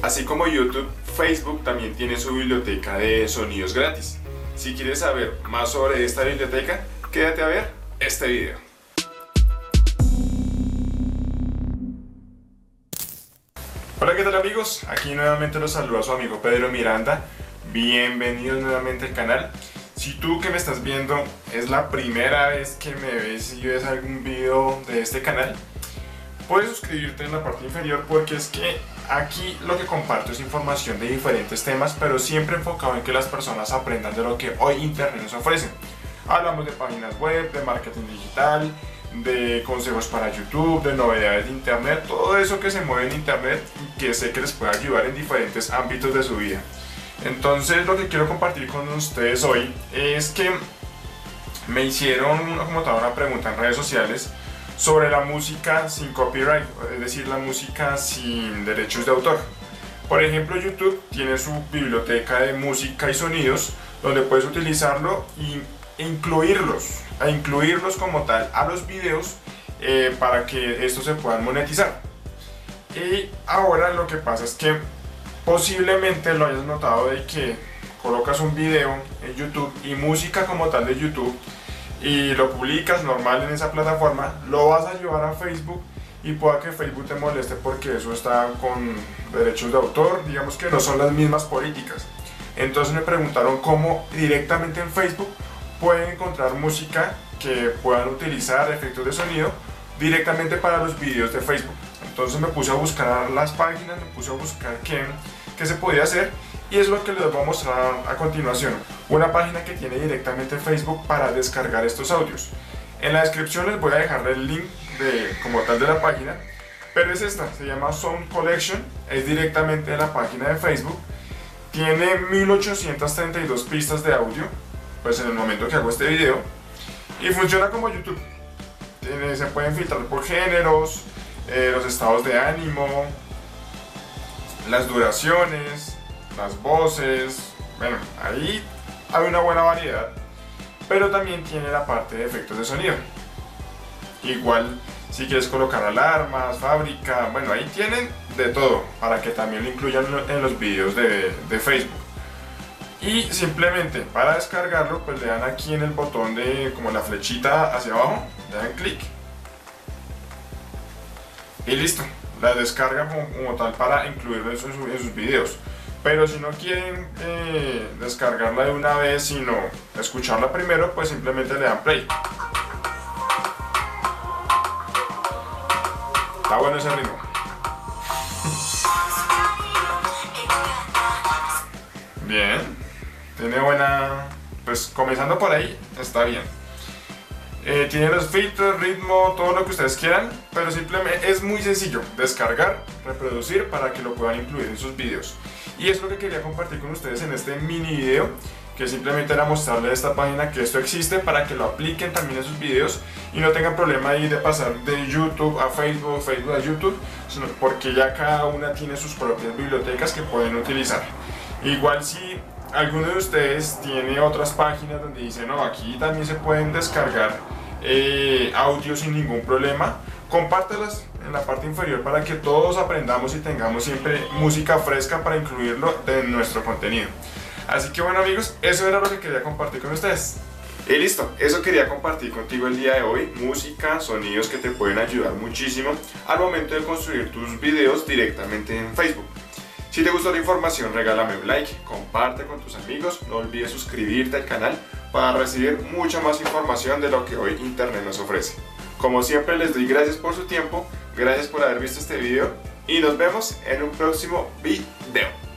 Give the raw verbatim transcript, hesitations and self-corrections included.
Así como YouTube, Facebook también tiene su biblioteca de sonidos gratis. Si quieres saber más sobre esta biblioteca, quédate a ver este video. Hola, ¿qué tal amigos? Aquí nuevamente los saluda su amigo Pedro Miranda. Bienvenidos nuevamente al canal. Si tú que me estás viendo es la primera vez que me ves y ves algún video de este canal, puedes suscribirte en la parte inferior, porque es que aquí lo que comparto es información de diferentes temas, pero siempre enfocado en que las personas aprendan de lo que hoy Internet nos ofrece. Hablamos de páginas web, de marketing digital, de consejos para YouTube, de novedades de Internet, todo eso que se mueve en Internet y que sé que les puede ayudar en diferentes ámbitos de su vida. Entonces lo que quiero compartir con ustedes hoy es que me hicieron como tal una pregunta en redes sociales sobre la música sin copyright, es decir, la música sin derechos de autor. Por ejemplo, YouTube tiene su biblioteca de música y sonidos donde puedes utilizarlo y incluirlos, a incluirlos como tal a los videos eh, para que estos se puedan monetizar. Y ahora lo que pasa es que posiblemente lo hayas notado, de que colocas un video en YouTube y música como tal de YouTube y lo publicas normal en esa plataforma, lo vas a llevar a Facebook y pueda que Facebook te moleste porque eso está con derechos de autor, digamos que no son las mismas políticas. Entonces me preguntaron cómo directamente en Facebook pueden encontrar música que puedan utilizar efectos de sonido directamente para los videos de Facebook. Entonces me puse a buscar las páginas, me puse a buscar qué, qué se podía hacer, y es lo que les voy a mostrar a continuación. Una página que tiene directamente Facebook para descargar estos audios. En la descripción les voy a dejar el link de, como tal de la página, pero es esta, se llama Sound Collection, es directamente de la página de Facebook. Tiene mil ochocientas treinta y dos pistas de audio, pues en el momento que hago este video, y funciona como YouTube. Tiene, se pueden filtrar por géneros, eh, los estados de ánimo, las duraciones, las voces, bueno, ahí hay una buena variedad, pero también tiene la parte de efectos de sonido. Igual si quieres colocar alarmas, fábrica, bueno, ahí tienen de todo para que también lo incluyan en los videos de, de Facebook. Y simplemente para descargarlo, pues le dan aquí en el botón de como la flechita hacia abajo, le dan clic y listo, la descargan como, como tal para incluirlo en sus, en sus videos. Pero si no quieren eh, descargarla de una vez, sino escucharla primero, pues simplemente le dan play. Está bueno ese ritmo. Bien, tiene buena, pues comenzando por ahí, está bien. Eh, tiene los filtros, ritmo, todo lo que ustedes quieran, pero simplemente es muy sencillo descargar, reproducir para que lo puedan incluir en sus videos. Y es lo que quería compartir con ustedes en este mini video, que simplemente era mostrarles esta página, que esto existe, para que lo apliquen también en sus videos y no tengan problema ahí de pasar de YouTube a Facebook, Facebook a YouTube, sino porque ya cada una tiene sus propias bibliotecas que pueden utilizar. Igual si alguno de ustedes tiene otras páginas donde dice, no, aquí también se pueden descargar eh, audios sin ningún problema, compártelas en la parte inferior para que todos aprendamos y tengamos siempre música fresca para incluirlo en nuestro contenido. Así que bueno amigos, eso era lo que quería compartir con ustedes. Y listo, eso quería compartir contigo el día de hoy, música, sonidos que te pueden ayudar muchísimo al momento de construir tus videos directamente en Facebook. Si te gustó la información, regálame un like, comparte con tus amigos, no olvides suscribirte al canal para recibir mucha más información de lo que hoy Internet nos ofrece. Como siempre les doy gracias por su tiempo, gracias por haber visto este video y nos vemos en un próximo video.